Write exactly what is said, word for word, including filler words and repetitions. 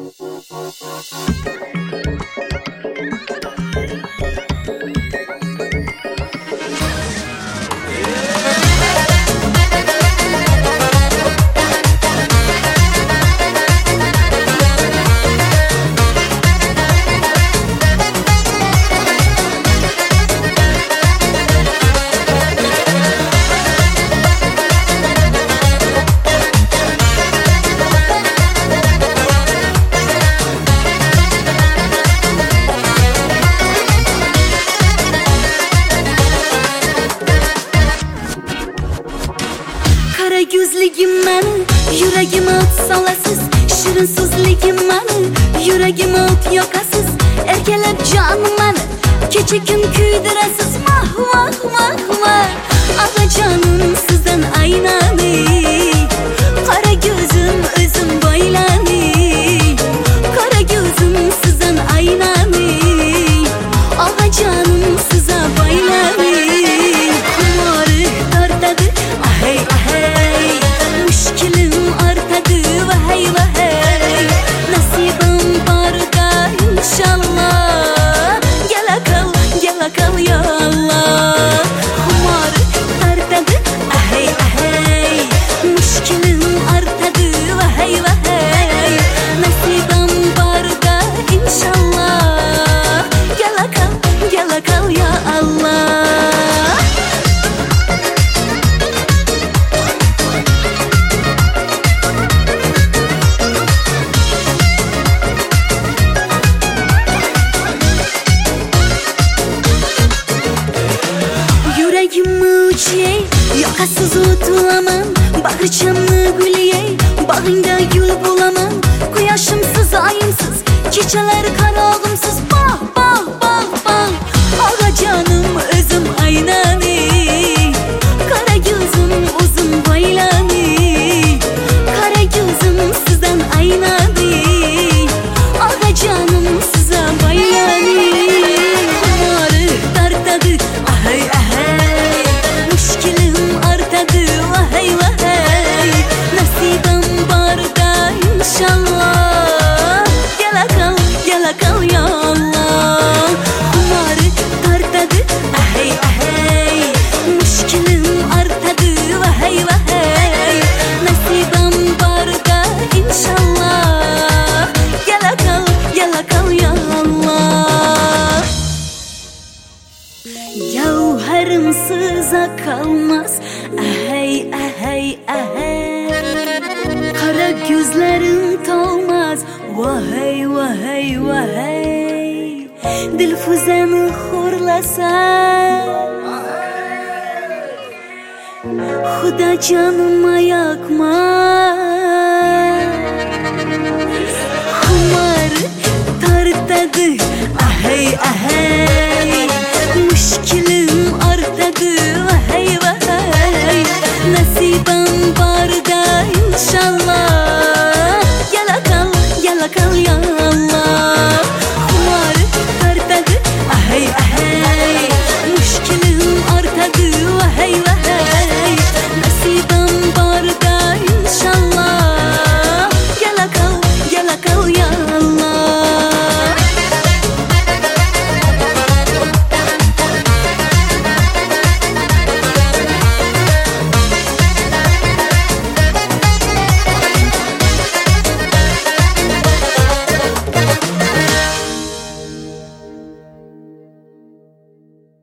Kara gözligim meni, yüreğime ot salasız. Şirin sözligim meni, yüreğime ot yakasız. Erkelep canım meni, keçe gün küydüresiz. Vah vah vah vah, ağa canım sizden aynanı. Kara gözüm özüm baylani, kara gözüm sizden aynanı. Ağa canım size baylani. Kumarı tartadı, ahey ahey, müşkilim artadı, vahey vahey. Nasibim barda inşallah, gel akal, gel akal ya Allah. Kumarı tartadı, ahey ahey, müşkilim artadı, vahey vahey. Nasibim barda inşallah, gel akal, gel akal ya Allah. Yüreğimi uçuyey, yakasız otulamam. Bağırçamlı gülüyey, bağında gül bulamam. Kuyaşımsız, ayımsız, geceler karağımsız. Bah bah bah bah, ağa canım özüm aynanı. Kara gözüm uzun baylani, kara gözüm sizden aynanı. Ağa canım size baylani. Kumarı tartadı, ahey ahey, müşkilim artadı, vahey vahey. Nasibim barda inşallah, gel akal, gel akal ya Allah. Kumarı tartadı, ahey ahey, müşkilim artadı, vahey vahey. Nasibim barda inşallah, gel akal, gel akal ya Allah. Yavharımsız kalmaz, ahey ahey ahey. Kara gözlerim tolmaz, vahey vahey vahey. Dilfuzemi hurlasam, Xuda canıma yakma. Xumarı tartadı, ahey ahey, müşkil